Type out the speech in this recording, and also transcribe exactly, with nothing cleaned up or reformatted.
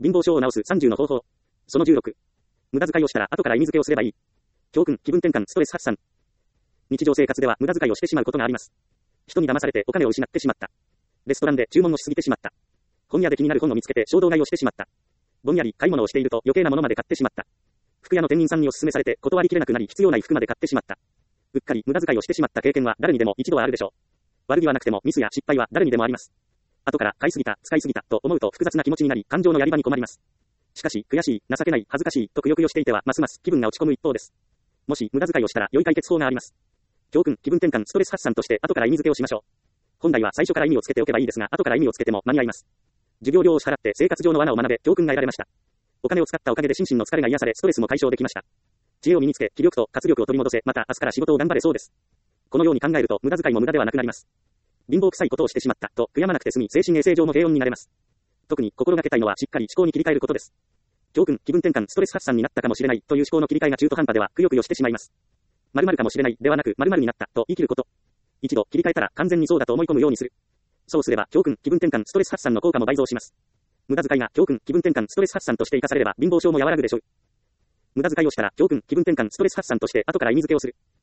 貧乏症を治すさんじゅうの方法。そのじゅうろく。無駄遣いをしたら後から意味付けをすればいい。教訓、気分転換、ストレス発散。日常生活では無駄遣いをしてしまうことがあります。人に騙されてお金を失ってしまった。レストランで注文をしすぎてしまった。本屋で気になる本を見つけて衝動買いをしてしまった。ぼんやり買い物をしていると余計なものまで買ってしまった。服屋の店員さんにお勧めされて断りきれなくなり必要ない服まで買ってしまった。うっかり無駄遣いをしてしまった経験は誰にでも一度はあるでしょう。悪気はなくてもミスや失敗は誰にでもあります。後から買いすぎた、使いすぎたと思うと複雑な気持ちになり感情のやり場に困ります。しかし悔しい、情けない、恥ずかしいとくよくよしていてはますます気分が落ち込む一方です。もし無駄遣いをしたら良い解決法があります。教訓、気分転換、ストレス発散として後から意味付けをしましょう。本来は最初から意味をつけておけばいいですが後から意味をつけても間に合います。授業料を支払って生活上の罠を学べ教訓が得られました。お金を使ったおかげで心身の疲れが癒されストレスも解消できました。知恵を身につけ気力と活力を取り戻せまた明日から仕事を頑張れそうです。このように考えると無駄遣いも無駄ではなくなります。貧乏臭いことをしてしまったと悔やまなくて済み精神衛生上も平穏になれます。特に心がけたいのはしっかり思考に切り替えることです。教訓、気分転換、ストレス発散になったかもしれないという思考の切り替えが中途半端ではくよくよしてしまいます。〇〇かもしれないではなく〇〇になったと言い切ること。一度切り替えたら完全にそうだと思い込むようにする。そうすれば教訓、気分転換、ストレス発散の効果も倍増します。無駄遣いが教訓、気分転換、ストレス発散として生かされれば貧乏症も和らぐでしょう。無駄遣いをしたら教訓、気分転換、ストレス発散として後から意味付けをする。